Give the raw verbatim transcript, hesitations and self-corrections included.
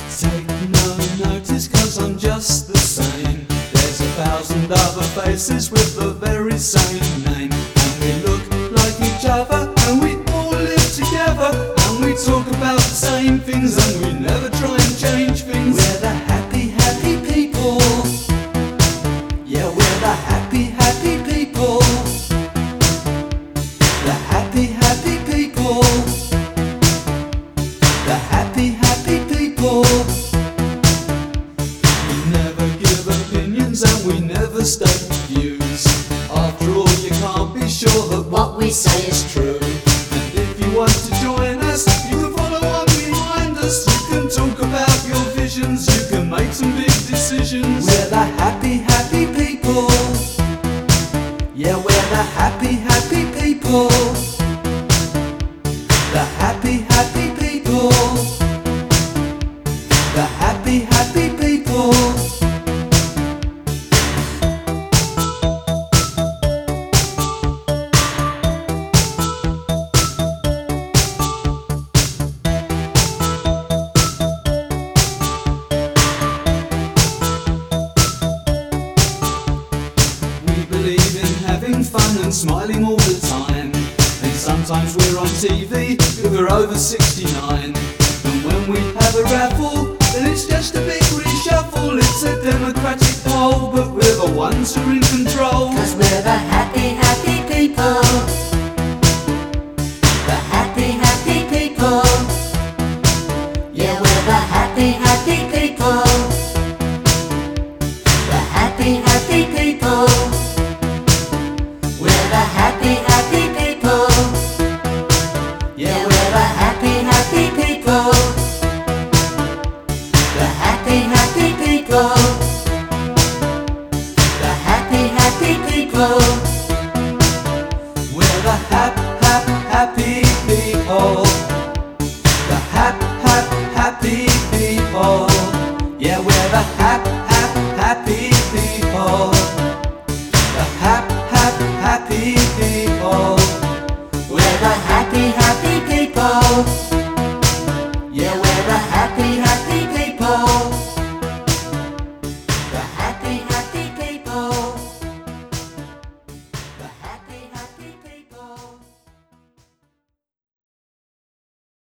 Take no notice, cause I'm just the same. There's a thousand other faces with the very same name. And we look like each other, and we all live together. And we talk about the same things, and we never try and change things. We're the happy, happy people. Yeah, we're the happy, happy people. The happy, happy people. The happy, happy people. We never give opinions and we never state views. After all, you can't be sure that what we say is true. And if you want to join us, you can follow on behind us. You can talk about your visions, you can make some big decisions. We're the happy, happy people. Yeah, we're the happy, happy people. The happy, happy people. The happy, happy people. We believe in having fun and smiling all the time. And sometimes we're on T V if we're over sixty-nine. And when we have a raffle, then it's just a big reshuffle. It's a democratic poll, but we're the ones who are in control. Cause we're the happy, happy people. The happy, happy people. Yeah, we're the happy, happy people. The happy, happy people. We're the happy, happy people. Yeah, we're the happy, happy people. The happy, happy people. The happy, happy people. We're the hap, hap, happy people. The hap, hap, happy people. Yeah, we're the hap,